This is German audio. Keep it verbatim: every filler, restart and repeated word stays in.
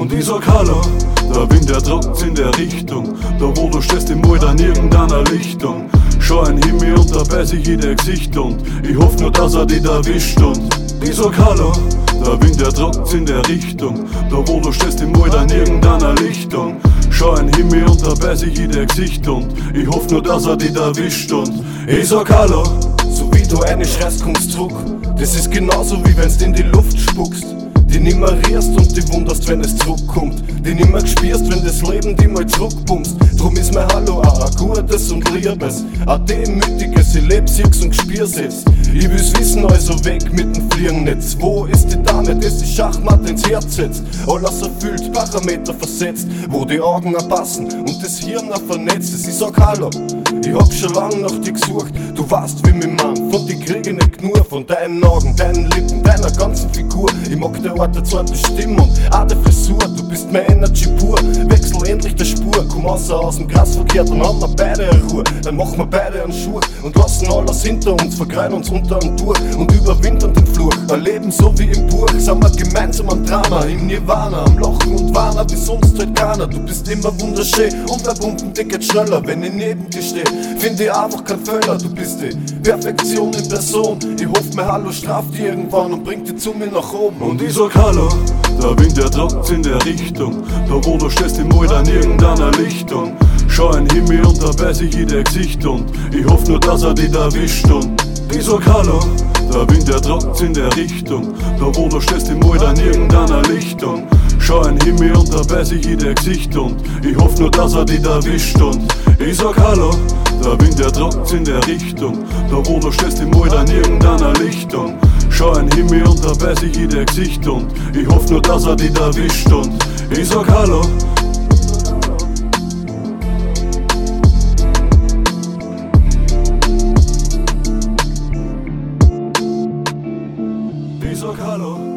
Und ich sag Hallo, der Wind, der trockt in der Richtung, da wo du stehst im Wald an irgendeiner Lichtung. Schau ein Himmel und dabei sich jeder Gesicht und ich hoff nur, dass er dich erwischt. Und ich sag Hallo, der Wind, der trockt in der Richtung, da wo du stehst im Wald an irgendeiner Lichtung. Schau ein Himmel und dabei sich jeder Gesicht und ich hoff nur, dass er dich erwischt. Und ich sag Hallo. So wie du eine schreist, kommst zurück. Das ist genauso wie wenn's in die Luft spuckst. Die nimmer rierst und die wunderst, wenn es zurückkommt. Die nimmer gespürst, wenn das Leben die mal zurückpumpst. Drum ist mein Hallo auch ein gutes und liebes, ein demütiges, ich leb, sieh's und gespür's es. Ich will's wissen, also weg mit dem Fliegennetz. Wo ist die Dame, das die Schachmatte ins Herz setzt? Alles erfüllt, Parameter versetzt, wo die Augen passen und das Hirn vernetzt ist. Ich sag Hallo, ich hab schon lang nach dir gesucht. Du weißt, wie mich Mann, von dir krieg ich nicht nur. Von deinen Augen, deinen Lippen, deiner ganzen Figur. Ich mag die Art, der zweite Stimme und auch die Frisur. Du bist meine Energy pur, wechsel endlich die Spur. Komm außer aus dem Grasverkehr, dann haben wir beide eine Ruhe. Dann machen wir beide einen Schuh und lassen alles hinter uns, vergreifen uns unter und durch und überwintern den Flur. Ein Leben so wie im Buch, sind wir gemeinsam am Drama, im Nirvana, am Lachen und Warner, wie sonst halt keiner. Du bist immer wunderschön und mein Pumpen geht schneller, wenn ich neben dir steh. Find ich einfach kein Fehler, du bist die Perfektion in Person. Ich hoff, mein Hallo straft dich irgendwann und bringt dich zu mir nach oben. Und ich sag Hallo, der Wind, der trockt in der Richtung, da wo du stehst im Wald an irgendeiner Lichtung. Schau ein Himmel und dabei sich jeder Gesicht und ich hoff nur, dass er dich erwischt. Und ich sag Hallo, der Wind, der trockt in der Richtung, da wo du stehst im Wald an irgendeiner Lichtung. Schau ein Himmel und dabei sich jeder Gesicht und ich hoff nur, dass er dich erwischt. Und ich sag Hallo, der Wind, der trockt in der Richtung, da wo du stehst im Wald an irgendeiner Lichtung. Schau ein Himmel und dabei sich jeder Gesicht und ich hoff nur, dass er dich erwischt. Und ich sag Hallo. Ich sag Hallo.